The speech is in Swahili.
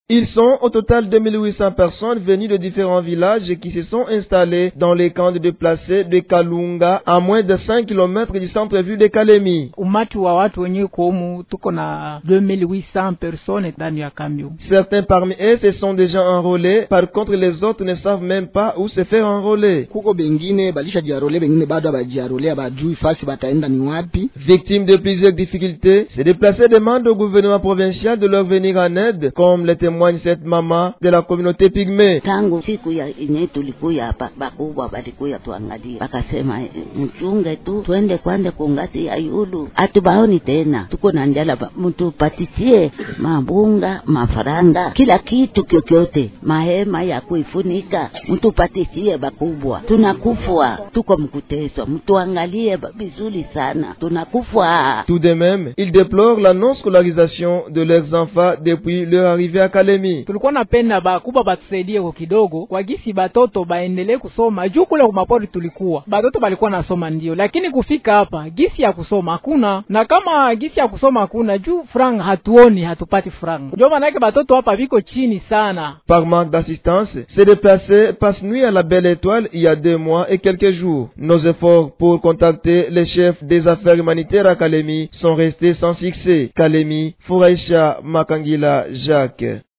Ils sont au total 2800 personnes venues de différents villages qui se sont installés dans les camps de déplacés de Kalunga à moins de 5 km du centre-ville de Kalemi. Umati wa watu wenyewe komu tuko na 2800 personnes ndani ya kambi. Certains parmi eux se sont déjà enrôlés, par contre les autres ne savent même pas où se faire enrôler. Kuko bengine balisha jiarole, bengine bado abajiarole, abajui fasi bataenda ni wapi. Victimes de plusieurs difficultés, ces déplacés demandent au gouvernement provincial de leur venir en aide, comme le témoigne cette maman de la communauté pygmée. Tangu siku ya yenye tulikuya hapa bakubwa balikuya tuangalia, bakasema mchunge tu twende kwande kungati ya yulu, atubaoni tena, tuko na njala, mtu patisie mabunga, mafaranga, kila kitu kyokyote, mahema ya kuifunika, mtu patisie bakubwa, tunakufwa, tuko mkuteswa, mtu angalie vizuri sana, tunakufwa. Tout de même, ils déplorent la non-scolarisation de leurs enfants depuis leur arrivée à Kalemi. Tulikuwa napenda bakubwa batusaidie kwa kidogo kwa gisi batoto baendelee kusoma. Juu kule kumapori tulikuwa batoto balikuwa nasoma ndio, lakini kufika hapa gisi ya kusoma hakuna, na kama gisi ya kusoma hakuna juu franga hatuoni, hatupati franga, ndio maana yake batoto hapa biko chini sana. Par manque d'assistance, ces déplacés passent nuit à la Belle Étoile il y a 2 mois et quelques jours. Nos efforts pour contacter les chefs des affaires humanitaires à Kalemi sont restés sans succès. Kalemi, Fouraïcha Makangila, Jacques.